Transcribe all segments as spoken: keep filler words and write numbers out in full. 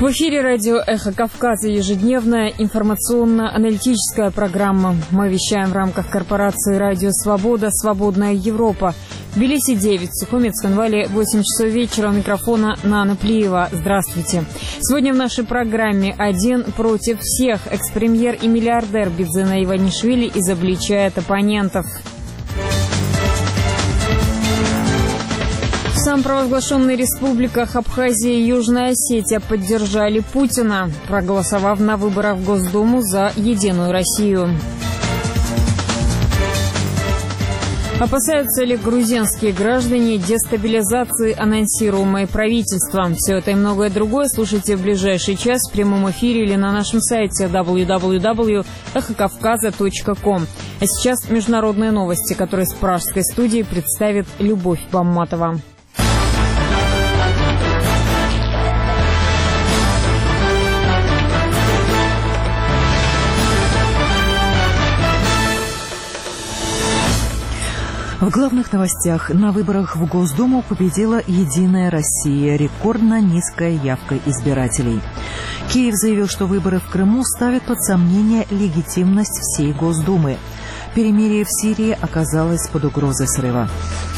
В эфире радио «Эхо Кавказа» ежедневная информационно-аналитическая программа. Мы вещаем в рамках корпорации «Радио Свобода. Свободная Европа». В Тбилиси девять, в Сухуми, Цхинвале восемь часов вечера. У микрофона Нана Плиева. Здравствуйте. Сегодня в нашей программе «Один против всех». Экс-премьер и миллиардер Бидзина Иванишвили изобличает оппонентов. В самопровозглашенных республиках Абхазия и Южная Осетия поддержали Путина, проголосовав на выборах в Госдуму за «Единую Россию». Опасаются ли грузинские граждане дестабилизации анонсируемой правительством? Все это и многое другое слушайте в ближайший час в прямом эфире или на нашем сайте дабл ю дабл ю дабл ю точка эхо кавказа точка ком. А сейчас международные новости, которые с пражской студии представит Любовь Бамматова. В главных новостях: на выборах в Госдуму победила «Единая Россия», рекордно низкая явка избирателей. Киев заявил, что выборы в Крыму ставят под сомнение легитимность всей Госдумы. Перемирие в Сирии оказалось под угрозой срыва.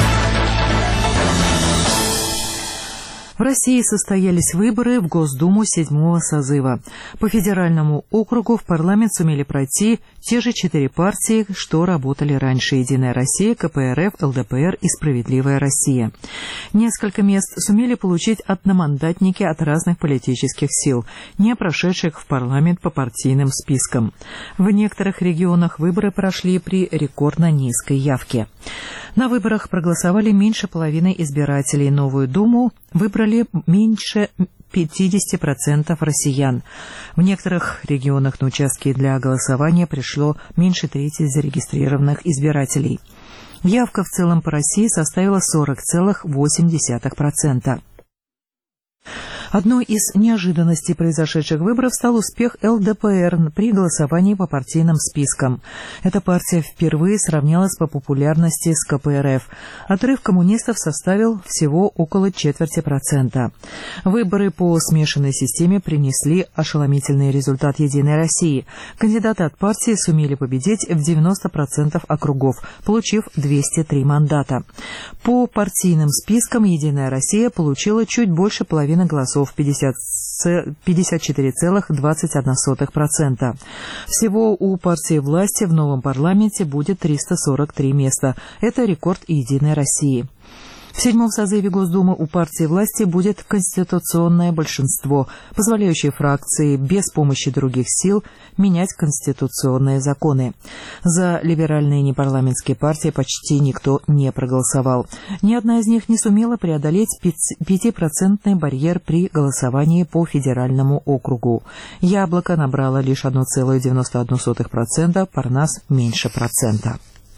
В России состоялись выборы в Госдуму седьмого созыва. По федеральному округу в парламент сумели пройти те же четыре партии, что работали раньше: «Единая Россия», ка пэ эр эф, эл дэ пэ эр и «Справедливая Россия». Несколько мест сумели получить одномандатники от разных политических сил, не прошедших в парламент по партийным спискам. В некоторых регионах выборы прошли при рекордно низкой явке. На выборах проголосовали меньше половины избирателей. Новую Думу выбрали меньше пятьдесят процентов россиян. В некоторых регионах на участки для голосования пришло меньше трети зарегистрированных избирателей. Явка в целом по России составила сорок целых восемь десятых процента. Одной из неожиданностей произошедших выборов стал успех эл дэ пэ эр при голосовании по партийным спискам. Эта партия впервые сравнялась по популярности с ка пэ эр эф. Отрыв коммунистов составил всего около четверти процента. Выборы по смешанной системе принесли ошеломительный результат «Единой России». Кандидаты от партии сумели победить в девяноста процентах округов, получив двести три мандата. По партийным спискам «Единая Россия» получила чуть больше половины голосов, пятьдесят четыре целых двадцать одна сотых процента. Всего у партии власти в новом парламенте будет триста сорок три места. Это рекорд «Единой России». В седьмом созыве Госдумы у партии власти будет конституционное большинство, позволяющее фракции без помощи других сил менять конституционные законы. За либеральные непарламентские партии почти никто не проголосовал. Ни одна из них не сумела преодолеть пятипроцентный барьер при голосовании по федеральному округу. «Яблоко» набрало лишь одна целая девяносто одна сотых процента, «Парнас» меньше процента.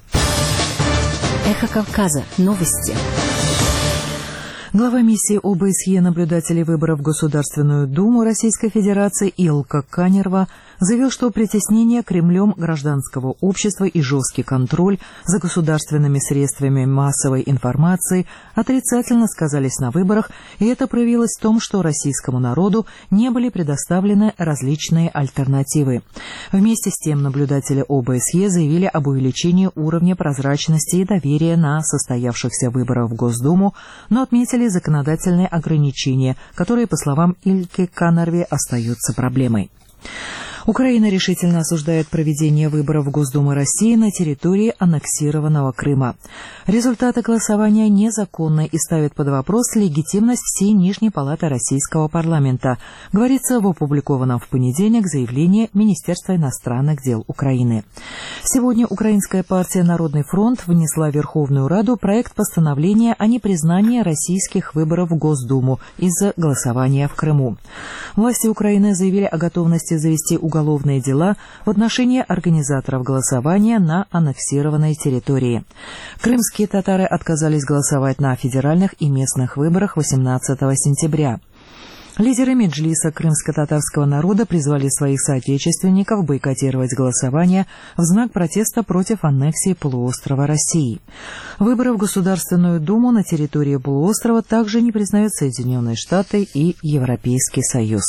Эхо Кавказа. Новости. Глава миссии о бэ эс е наблюдателей выборов в Государственную Думу Российской Федерации Илка Канерва заявил, что притеснение Кремлем гражданского общества и жесткий контроль за государственными средствами массовой информации отрицательно сказались на выборах, и это проявилось в том, что российскому народу не были предоставлены различные альтернативы. Вместе с тем наблюдатели о бэ эс е заявили об увеличении уровня прозрачности и доверия на состоявшихся выборах в Госдуму, но отметили законодательные ограничения, которые, по словам Ильки Канерви, остаются проблемой. Украина решительно осуждает проведение выборов в Госдуму России на территории аннексированного Крыма. Результаты голосования незаконны и ставят под вопрос легитимность всей Нижней палаты российского парламента, говорится в опубликованном в понедельник заявлении Министерства иностранных дел Украины. Сегодня Украинская партия «Народный фронт» внесла в Верховную Раду проект постановления о непризнании российских выборов в Госдуму из-за голосования в Крыму. Власти Украины заявили о готовности завести уголовные дела в отношении организаторов голосования на аннексированной территории. Крымские татары отказались голосовать на федеральных и местных выборах восемнадцатого сентября. Лидеры Меджлиса крымско-татарского народа призвали своих соотечественников бойкотировать голосование в знак протеста против аннексии полуострова России. Выборы в Государственную Думу на территории полуострова также не признают Соединенные Штаты и Европейский Союз.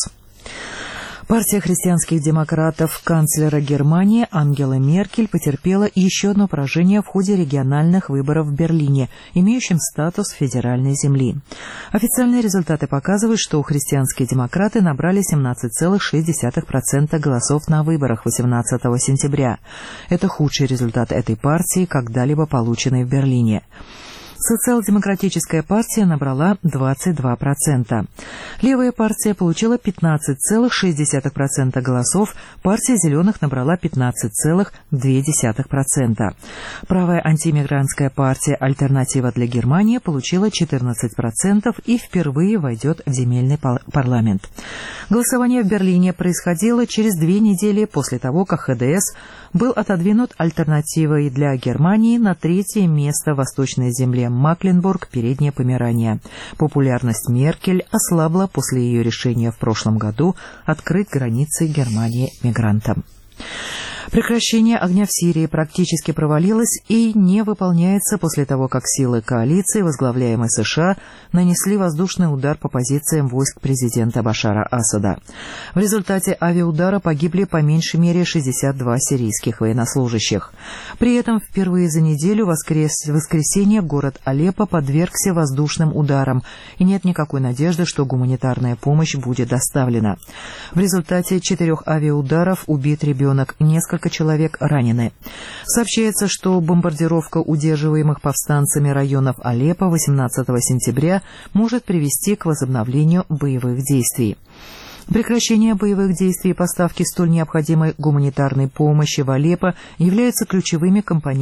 Партия христианских демократов канцлера Германии Ангелы Меркель потерпела еще одно поражение в ходе региональных выборов в Берлине, имеющим статус федеральной земли. Официальные результаты показывают, что христианские демократы набрали семнадцать целых шесть десятых процента голосов на выборах восемнадцатого сентября. Это худший результат этой партии, когда-либо полученный в Берлине. Социал-демократическая партия набрала двадцать два процента. Левая партия получила пятнадцать целых шесть десятых процента голосов, партия зеленых набрала пятнадцать целых две десятых процента. Правая антииммигрантская партия «Альтернатива для Германии» получила четырнадцать процентов и впервые войдет в земельный парламент. Голосование в Берлине происходило через две недели после того, как ха дэ эс был отодвинут «Альтернативой для Германии» на третье место в восточной земле Мекленбург, Переднее Померания. Популярность Меркель ослабла после ее решения в прошлом году открыть границы Германии мигрантам. Прекращение огня в Сирии практически провалилось и не выполняется после того, как силы коалиции, возглавляемой США, нанесли воздушный удар по позициям войск президента Башара Асада. В результате авиаудара погибли по меньшей мере шестьдесят два сирийских военнослужащих. При этом впервые за неделю в воскресенье город Алеппо подвергся воздушным ударам, и нет никакой надежды, что гуманитарная помощь будет доставлена. В результате четырех авиаударов убит ребенок, несколько человек ранены. Сообщается, что бомбардировка удерживаемых повстанцами районов Алеппо восемнадцатого сентября может привести к возобновлению боевых действий. Прекращение боевых действий и поставки столь необходимой гуманитарной помощи в Алеппо являются ключевыми компонентами